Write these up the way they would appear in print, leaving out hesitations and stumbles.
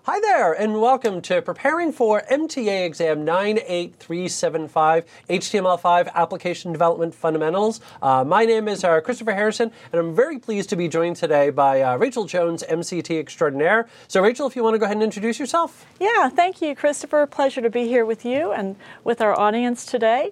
Hi there, and welcome to Preparing for MTA Exam 98375, HTML5 Application Development Fundamentals. My name is Christopher Harrison, and I'm very pleased to be joined today by Rachel Jones, MCT Extraordinaire. So Rachel, if you want to go ahead and introduce yourself. Yeah, thank you, Christopher. Pleasure to be here with you and with our audience today.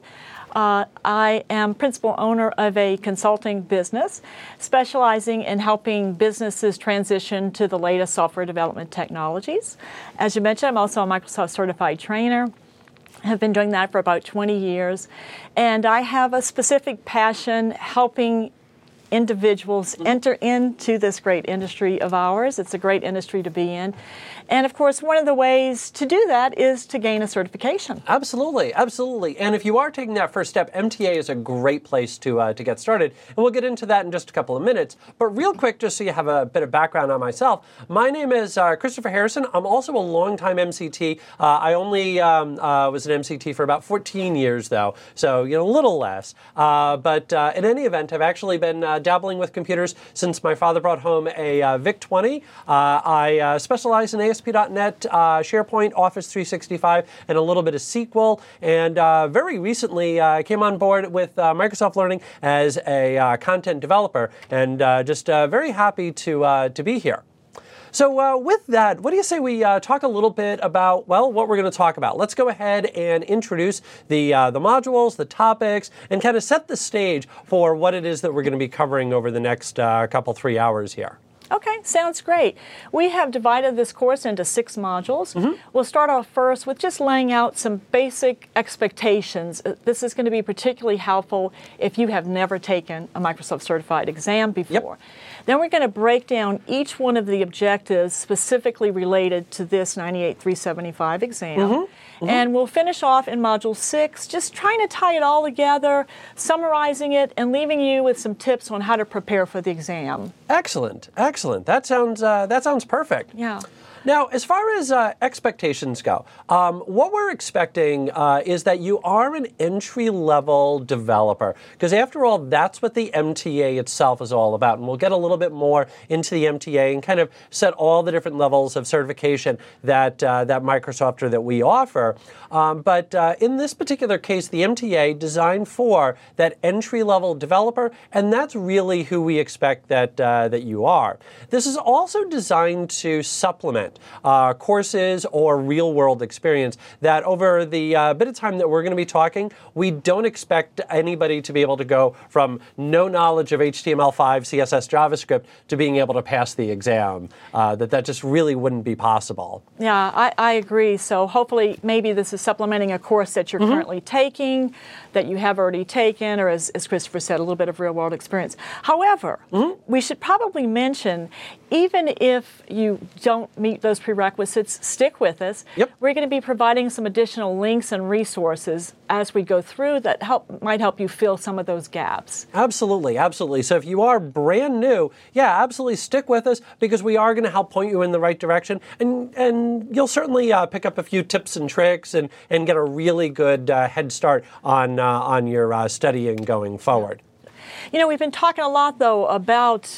I am principal owner of a consulting business specializing in helping businesses transition to the latest software development technologies. As you mentioned, I'm also a Microsoft certified trainer. Have been doing that for about 20 years. And I have a specific passion helping individuals enter into this great industry of ours. It's a great industry to be in. And of course, one of the ways to do that is to gain a certification. Absolutely, absolutely. And if you are taking that first step, MTA is a great place to get started. And we'll get into that in just a couple of minutes. But real quick, just so you have a bit of background on myself, my name is Christopher Harrison. I'm also a longtime MCT. I only was an MCT for about 14 years, though, so a little less. But in any event, I've actually been dabbling with computers since my father brought home a VIC-20. I specialize in ASP.NET, SharePoint, Office 365, and a little bit of SQL. And very recently, I came on board with Microsoft Learning as a content developer, and just very happy to be here. So with that, what do you say we talk a little bit about, well, what we're going to talk about? Let's go ahead and introduce the modules, the topics, and kind of set the stage for what it is that we're going to be covering over the next 3 hours here. Okay, sounds great. We have divided this course into 6 modules. We'll start off first with just laying out some basic expectations. This is going to be particularly helpful if you have never taken a Microsoft Certified exam before. Yep. Then we're going to break down each one of the objectives specifically related to this 98375 exam. And we'll finish off in Module 6, just trying to tie it all together, summarizing it, and leaving you with some tips on how to prepare for the exam. Excellent, excellent. That sounds perfect. Yeah. Now, as far as expectations go, what we're expecting is that you are an entry-level developer, because after all, that's what the MTA itself is all about. And we'll get a little bit more into the MTA and kind of set all the different levels of certification that Microsoft or that we offer. But in this particular case, the MTA designed for that entry-level developer, and that's really who we expect that you are. This is also designed to supplement courses or real-world experience that over the bit of time that we're going to be talking, we don't expect anybody to be able to go from no knowledge of HTML5, CSS, JavaScript to being able to pass the exam. That just really wouldn't be possible. Yeah, I agree. So hopefully maybe this is supplementing a course that you're currently taking, that you have already taken, or as Christopher said, a little bit of real-world experience. However, we should probably mention, even if you don't meet those prerequisites, stick with us. Yep. We're going to be providing some additional links and resources as we go through that might help you fill some of those gaps. Absolutely, absolutely. So if you are brand new, yeah, absolutely stick with us, because we are going to help point you in the right direction, and you'll certainly pick up a few tips and tricks and get a really good head start on your studying going forward. We've been talking a lot, though, about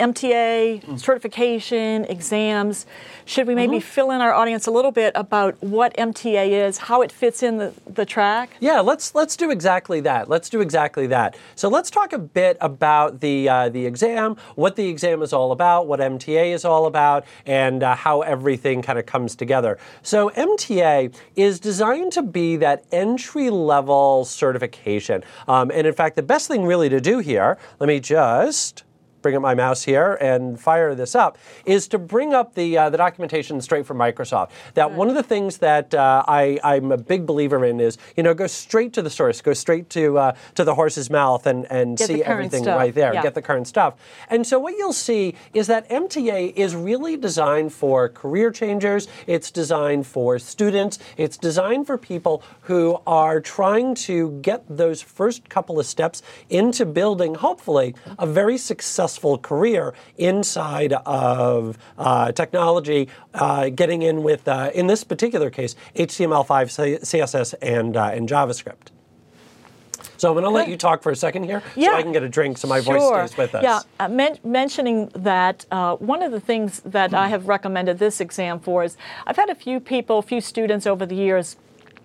MTA, certification, exams. Should we maybe fill in our audience a little bit about what MTA is, how it fits in the track? Yeah, let's do exactly that. Let's do exactly that. So let's talk a bit about the exam, what the exam is all about, what MTA is all about, and how everything kind of comes together. So MTA is designed to be that entry-level certification. And in fact, the best thing really to do here, let me just bring up my mouse here and fire this up, is to bring up the documentation straight from Microsoft. That one of the things that I'm a big believer in is, go straight to the source, go straight to the horse's mouth and see everything right there, get the current stuff. And so what you'll see is that MTA is really designed for career changers, it's designed for students, it's designed for people who are trying to get those first couple of steps into building, hopefully, a very successful career inside of technology, getting in with, in this particular case, HTML5, CSS, and JavaScript. So I'm going to let you talk for a second here so I can get a drink so my voice stays with us. Yeah, mentioning that, one of the things that I have recommended this exam for is I've had a few students over the years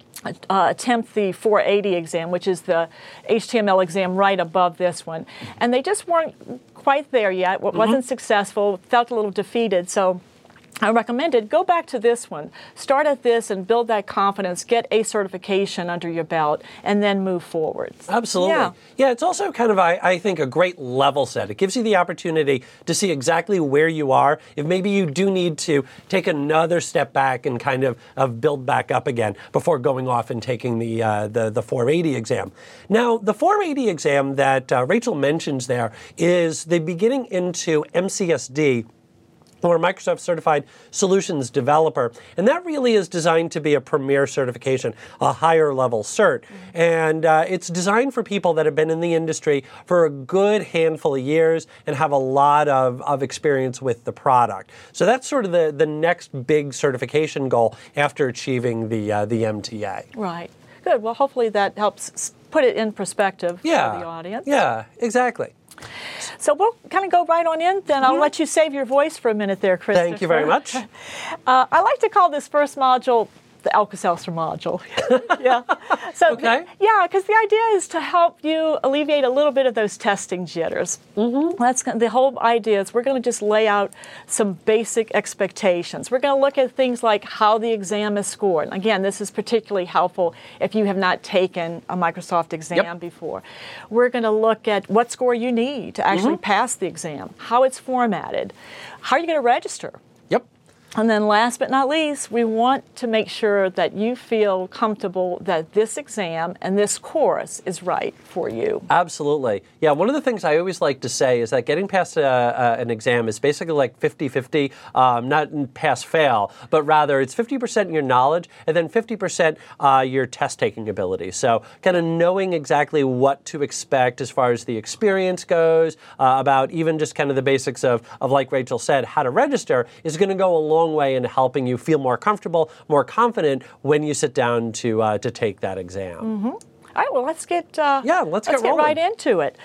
attempt the 480 exam, which is the HTML exam right above this one. And they just weren't quite there yet, wasn't successful, felt a little defeated. So I recommended go back to this one, start at this and build that confidence, get a certification under your belt, and then move forward. Absolutely. Yeah, it's also kind of, I think, a great level set. It gives you the opportunity to see exactly where you are. If maybe you do need to take another step back and kind of build back up again before going off and taking the 480 exam. Now, the 480 exam that Rachel mentions there is the beginning into MCSD, or Microsoft Certified Solutions Developer. And that really is designed to be a premier certification, a higher level cert. And it's designed for people that have been in the industry for a good handful of years and have a lot of experience with the product. So that's sort of the next big certification goal after achieving the MTA. Right. Good. Well, hopefully that helps put it in perspective for the audience. Yeah, exactly. So we'll kind of go right on in, then I'll let you save your voice for a minute there, Christopher. Thank you very much. I like to call this first module the Alka-Seltzer module. Yeah. So okay. Because the idea is to help you alleviate a little bit of those testing jitters. That's the whole idea. Is we're going to just lay out some basic expectations. We're going to look at things like how the exam is scored. Again, this is particularly helpful if you have not taken a Microsoft exam before. We're going to look at what score you need to actually pass the exam, how it's formatted, how are you going to register. And then last but not least, we want to make sure that you feel comfortable that this exam and this course is right for you. Absolutely. Yeah, one of the things I always like to say is that getting past an exam is basically like 50-50, not pass-fail, but rather it's 50% your knowledge and then 50% your test-taking ability. So kind of knowing exactly what to expect as far as the experience goes, about even just kind of the basics of like Rachel said, how to register is going to go a long way in helping you feel more comfortable, more confident when you sit down to take that exam. All right, well, let's get let's get right into it.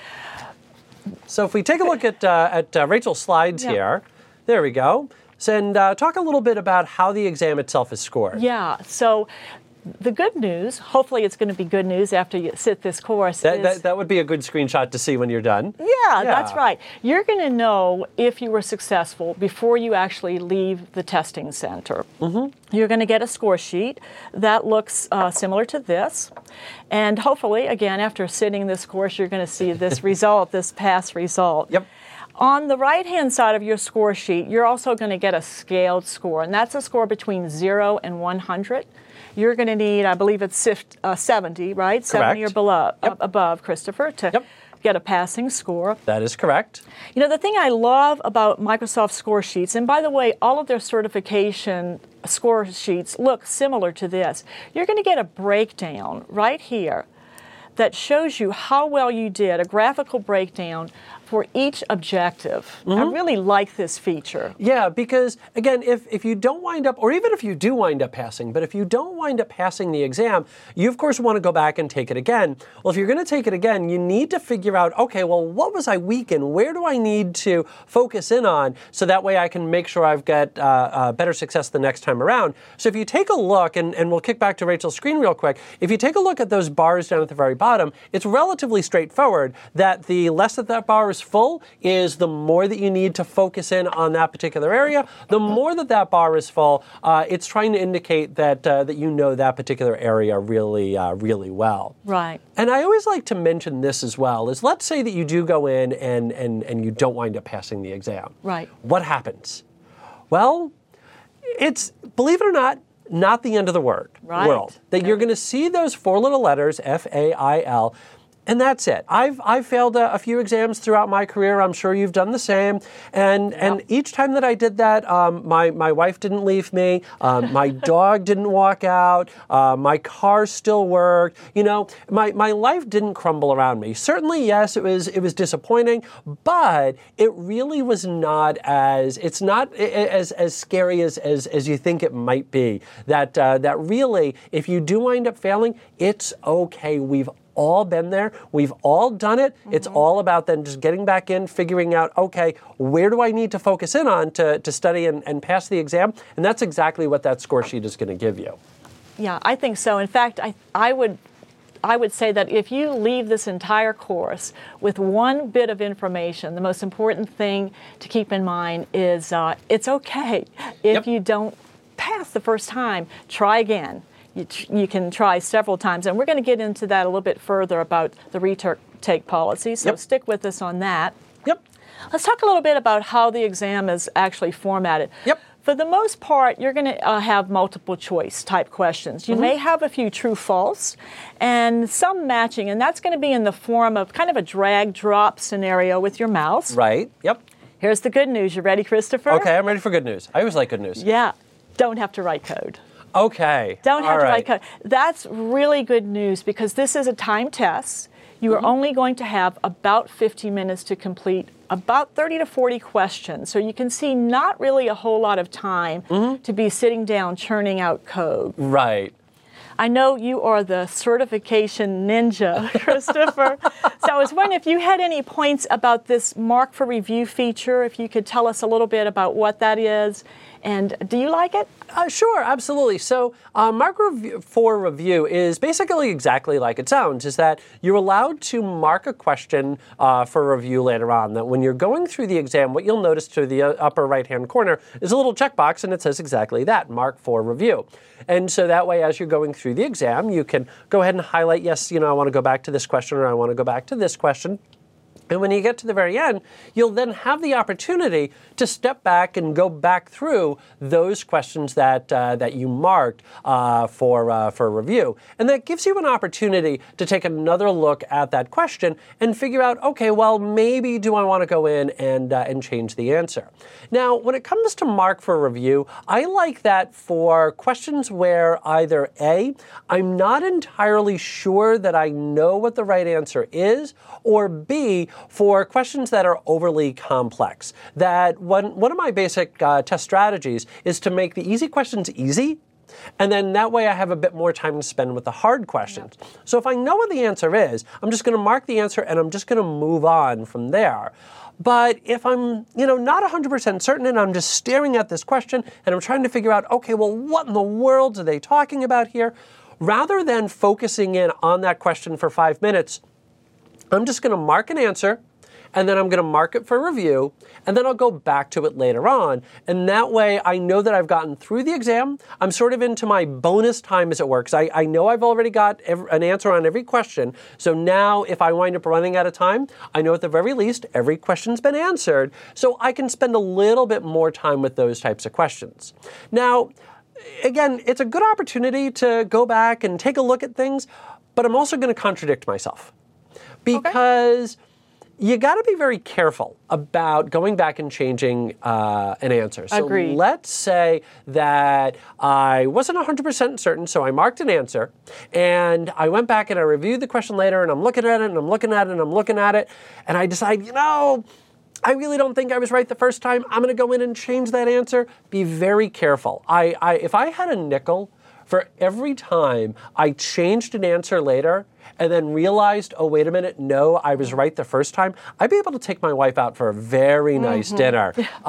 So if we take a look at Rachel's slides here, there we go. And talk a little bit about how the exam itself is scored. Yeah, so the good news, hopefully it's going to be good news after you sit this course. That would be a good screenshot to see when you're done. Yeah, that's right. You're going to know if you were successful before you actually leave the testing center. You're going to get a score sheet that looks similar to this. And hopefully, again, after sitting this course, you're going to see this result, this pass result. On the right-hand side of your score sheet, you're also going to get a scaled score, and that's a score between 0 and 100. You're going to need, I believe it's 70, right? Correct. 70 or below, above, Christopher, to get a passing score. That is correct. You know, the thing I love about Microsoft score sheets, and by the way, all of their certification score sheets look similar to this. You're going to get a breakdown right here that shows you how well you did, a graphical breakdown for each objective. I really like this feature. Yeah, because again, if you don't wind up, or even if you do wind up passing, but if you don't wind up passing the exam, you of course want to go back and take it again. Well, if you're going to take it again, you need to figure out, okay, well, what was I weak in? Where do I need to focus in on so that way I can make sure I've got better success the next time around? So if you take a look, and we'll kick back to Rachel's screen real quick, if you take a look at those bars down at the very bottom, it's relatively straightforward that the less that bar is full is the more that you need to focus in on that particular area. The more that bar is full, it's trying to indicate that you know that particular area really, really well. Right. And I always like to mention this as well, is let's say that you do go in and you don't wind up passing the exam. Right. What happens? Well, it's, believe it or not the end of the world. That you're going to see those four little letters, F-A-I-L, and that's it. I've failed a few exams throughout my career. I'm sure you've done the same. And each time that I did that, my wife didn't leave me. My dog didn't walk out. My car still worked. You know, my life didn't crumble around me. Certainly, yes, it was disappointing, but it really was not as scary as you think it might be. That really, if you do wind up failing, it's okay. We've all been there. We've all done it. It's all about then just getting back in, figuring out, okay, where do I need to focus in on to study and pass the exam? And that's exactly what that score sheet is going to give you. Yeah, I think so. In fact, I would say that if you leave this entire course with one bit of information, the most important thing to keep in mind is it's okay if you don't pass the first time. Try again. You can try several times, and we're going to get into that a little bit further about the retake policy, so stick with us on that. Let's talk a little bit about how the exam is actually formatted. For the most part, you're going to have multiple choice type questions. You may have a few true false and some matching, and that's going to be in the form of kind of a drag drop scenario with your mouse. Right. Here's the good news. You ready, Christopher? Okay, I'm ready for good news. I always like good news. Yeah. Don't have to write code. Okay. Don't have to write code. That's really good news because this is a time test. You are only going to have about 50 minutes to complete about 30 to 40 questions. So you can see not really a whole lot of time to be sitting down churning out code. Right. I know you are the certification ninja, Christopher. So I was wondering if you had any points about this Mark for Review feature, if you could tell us a little bit about what that is. And do you like it? Sure, absolutely. So Mark for Review is basically exactly like it sounds, is that you're allowed to mark a question for review later on. That when you're going through the exam, what you'll notice to the upper right-hand corner is a little checkbox, and it says exactly that, Mark for Review. And so that way, as you're going through the exam, you can go ahead and highlight, yes, I want to go back to this question, or I want to go back to this question. And when you get to the very end, you'll then have the opportunity to step back and go back through those questions that you marked for review. And that gives you an opportunity to take another look at that question and figure out, okay, well, maybe do I want to go in and change the answer? Now, when it comes to Mark for Review, I like that for questions where either A, I'm not entirely sure that I know what the right answer is, or B, for questions that are overly complex. That one of my basic test strategies is to make the easy questions easy, and then that way I have a bit more time to spend with the hard questions. So if I know what the answer is, I'm just going to mark the answer and I'm just going to move on from there. But if I'm, not 100% certain and I'm just staring at this question and I'm trying to figure out, okay, well, what in the world are they talking about here? Rather than focusing in on that question for 5 minutes, I'm just going to mark an answer, and then I'm going to mark it for review, and then I'll go back to it later on. And that way, I know that I've gotten through the exam. I'm sort of into my bonus time, as it were, because I know I've already got an answer on every question. So now, if I wind up running out of time, I know at the very least, every question's been answered. So I can spend a little bit more time with those types of questions. Now, again, it's a good opportunity to go back and take a look at things, but I'm also going to contradict myself. Because you got to be very careful about going back and changing an answer. So Agreed. Let's say that I wasn't 100% certain, so I marked an answer, and I went back and I reviewed the question later, and I'm looking at it, and I'm looking at it, and I'm looking at it, and I decide, I really don't think I was right the first time. I'm going to go in and change that answer. Be very careful. If I had a nickel for every time I changed an answer later and then realized, oh, wait a minute, no, I was right the first time, I'd be able to take my wife out for a very nice dinner.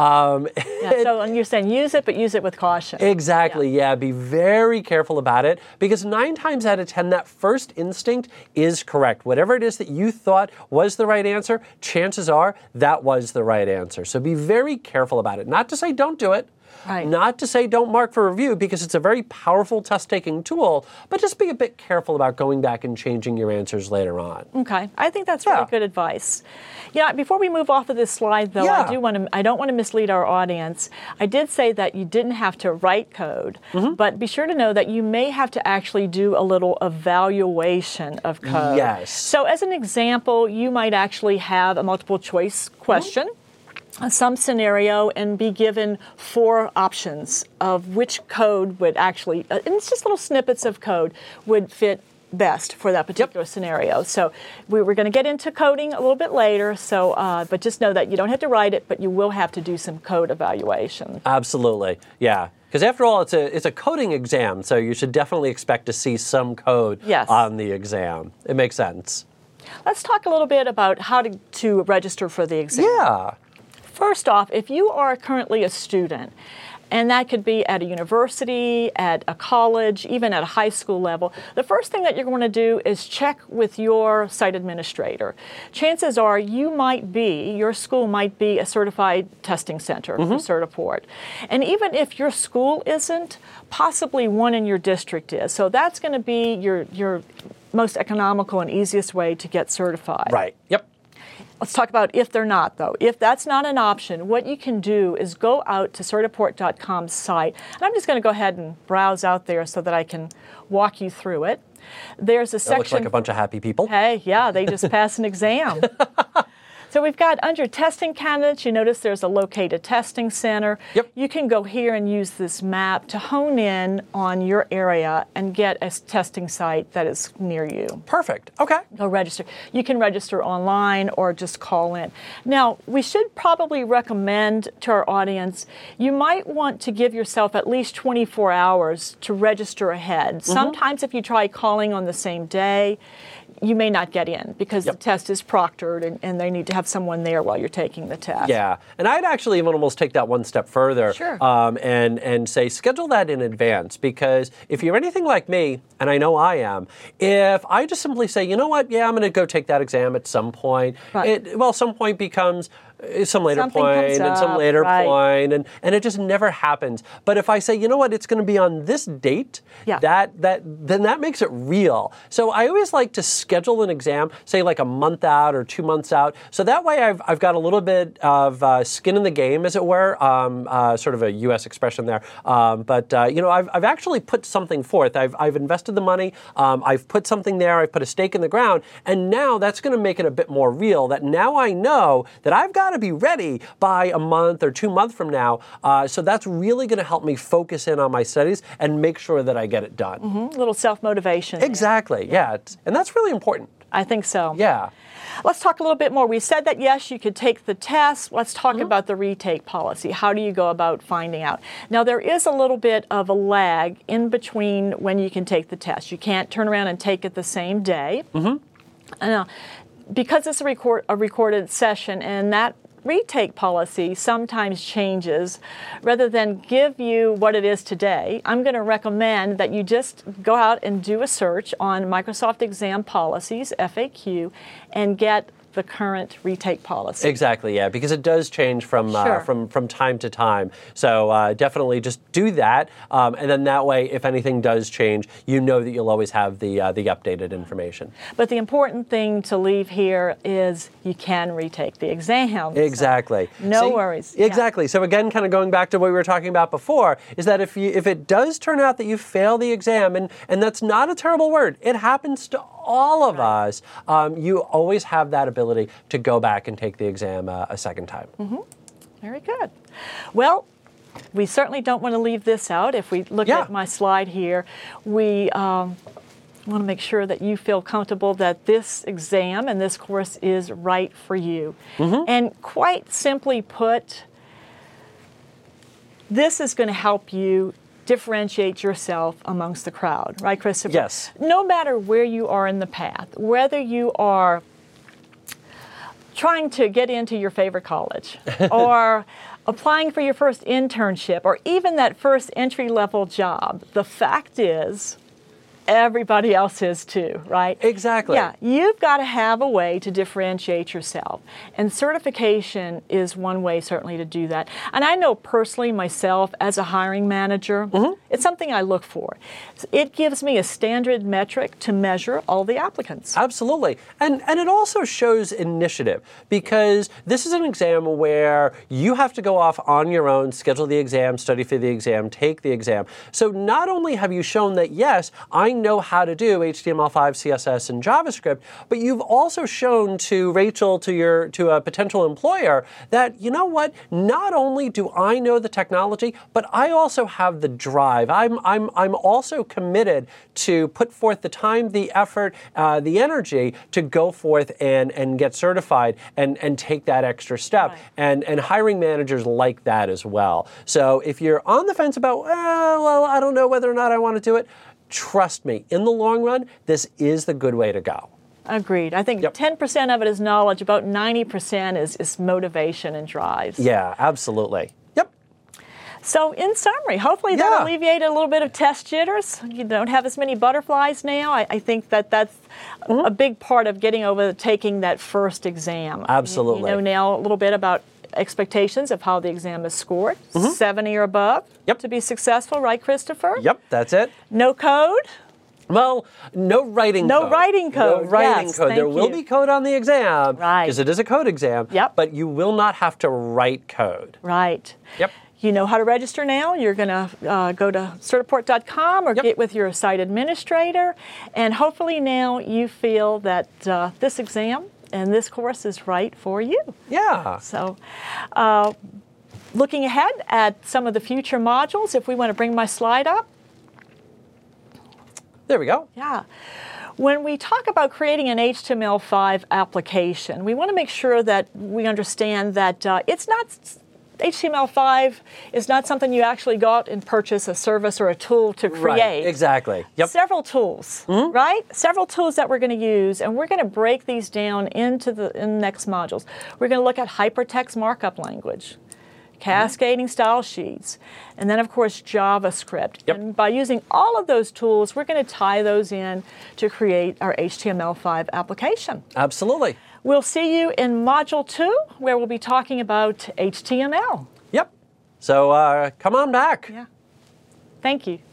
So you're saying use it, but use it with caution. Exactly, yeah. Be very careful about it, because 9 times out of 10, that first instinct is correct. Whatever it is that you thought was the right answer, chances are that was the right answer. So be very careful about it. Not to say don't do it. Right. Not to say don't mark for review, because it's a very powerful test-taking tool, but just be a bit careful about going back and changing your answers later on. Okay, I think that's really good advice. Before we move off of this slide, though, I don't want to mislead our audience. I did say that you didn't have to write code, but be sure to know that you may have to actually do a little evaluation of code. Yes. So as an example, you might actually have a multiple choice question. Some scenario, and be given 4 options of which code would actually, and it's just little snippets of code, would fit best for that particular scenario. So we're going to get into coding a little bit later, but just know that you don't have to write it, but you will have to do some code evaluation. Absolutely, yeah. Because after all, it's a coding exam, so you should definitely expect to see some code Yes. on the exam. It makes sense. Let's talk a little bit about how to register for the exam. Yeah. First off, if you are currently a student, and that could be at a university, at a college, even at a high school level, the first thing that you're going to do is check with your site administrator. Chances are your school might be a certified testing center for Certiport. And even if your school isn't, possibly one in your district is. So that's going to be your most economical and easiest way to get certified. Right. Yep. Let's talk about if they're not, though. If that's not an option, what you can do is go out to Certiport.com's site. And I'm just going to go ahead and browse out there so that I can walk you through it. There's a section. That looks like a bunch of happy people. Hey, yeah, they just passed an exam. So we've got under testing candidates, you notice there's a located testing center. Yep. You can go here and use this map to hone in on your area and get a testing site that is near you. Perfect. Okay. Go register. You can register online or just call in. Now, we should probably recommend to our audience, you might want to give yourself at least 24 hours to register ahead. Sometimes if you try calling on the same day, you may not get in because the test is proctored and they need to have someone there while you're taking the test. Yeah, and I'd actually even almost take that one step further. Sure. And say schedule that in advance, because if you're anything like me, and I know I am, if I just simply say, you know what, yeah, I'm going to go take that exam at some point, Right. Some point becomes some later Something point comes and some up, later right. point, and it just never happens. But if I say, you know what, it's going to be on this date, Yeah. then that makes it real. So I always like to schedule an exam, say like a month out or 2 months out, so that way I've got a little bit of skin in the game, as it were, sort of a U.S. expression there. But I've actually put something forth. I've invested the money. I've put something there. I've put a stake in the ground, and now that's going to make it a bit more real. That now I know that I've got to be ready by a month or 2 months from now. So that's really going to help me focus in on my studies and make sure that I get it done. A little self-motivation. Exactly. Yeah. And that's really important. I think so. Yeah. Let's talk a little bit more. We said that, yes, you could take the test. Let's talk about the retake policy. How do you go about finding out? Now, there is a little bit of a lag in between when you can take the test. You can't turn around and take it the same day. Because it's a recorded session, and that retake policy sometimes changes. Rather than give you what it is today, I'm going to recommend that you just go out and do a search on Microsoft Exam Policies, FAQ, and get the current retake policy. Exactly, yeah, because it does change from Sure. from time to time. So definitely just do that, and then that way, if anything does change, you know that you'll always have the updated information. But the important thing to leave here is you can retake the exam. Exactly. So no worries. Yeah. Exactly. So again, kind of going back to what we were talking about before, is that if it does turn out that you fail the exam, and that's not a terrible word, it happens to all of us, you always have that ability to go back and take the exam a second time. Very good. Well, we certainly don't want to leave this out. If we look at my slide here, we want to make sure that you feel comfortable that this exam and this course is right for you. And quite simply put, this is going to help you differentiate yourself amongst the crowd, right, Christopher? Yes. No matter where you are in the path, whether you are trying to get into your favorite college or applying for your first internship or even that first entry-level job, the fact is everybody else is too, right? Exactly. Yeah, you've got to have a way to differentiate yourself. And certification is one way certainly to do that. And I know personally myself as a hiring manager, it's something I look for. It gives me a standard metric to measure all the applicants. Absolutely. And it also shows initiative, because this is an exam where you have to go off on your own, schedule the exam, study for the exam, take the exam. So not only have you shown that, yes, I know how to do HTML5, CSS, and JavaScript, but you've also shown to Rachel, to a potential employer, that, you know what, not only do I know the technology, but I also have the drive. I'm also committed to put forth the time, the effort, the energy to go forth and get certified and take that extra step. Right. And hiring managers like that as well. So if you're on the fence about, well, I don't know whether or not I want to do it, trust me, in the long run, this is the good way to go. Agreed. I think Yep. 10% of it is knowledge, about 90% is motivation and drive. Yeah, absolutely. Yep. So in summary, hopefully that Yeah. alleviated a little bit of test jitters. You don't have as many butterflies now. I think that's a big part of getting over taking that first exam. Absolutely. You know now a little bit about expectations of how the exam is scored. 70 or above Yep. to be successful, right, Christopher? Yep, that's it. No code? Well, no writing No code. writing code. No writing Yes, code. There thank will you. be code on the exam. Right. Because it is a code exam. Yep. But you will not have to write code. Right. Yep. You know how to register now. You're going to go to Certiport.com or Yep. get with your site administrator. And hopefully now you feel that this exam and this course is right for you. Yeah. So looking ahead at some of the future modules, if we want to bring my slide up. There we go. Yeah. When we talk about creating an HTML5 application, we want to make sure that we understand that it's not HTML5 is not something you actually go out and purchase a service or a tool to create. Right. Exactly. Yep. Several tools, right? Several tools that we're going to use, and we're going to break these down in the next modules. We're going to look at hypertext markup language, cascading style sheets, and then, of course, JavaScript. Yep. And by using all of those tools, we're going to tie those in to create our HTML5 application. Absolutely. We'll see you in Module 2, where we'll be talking about HTML. Yep. So come on back. Yeah. Thank you.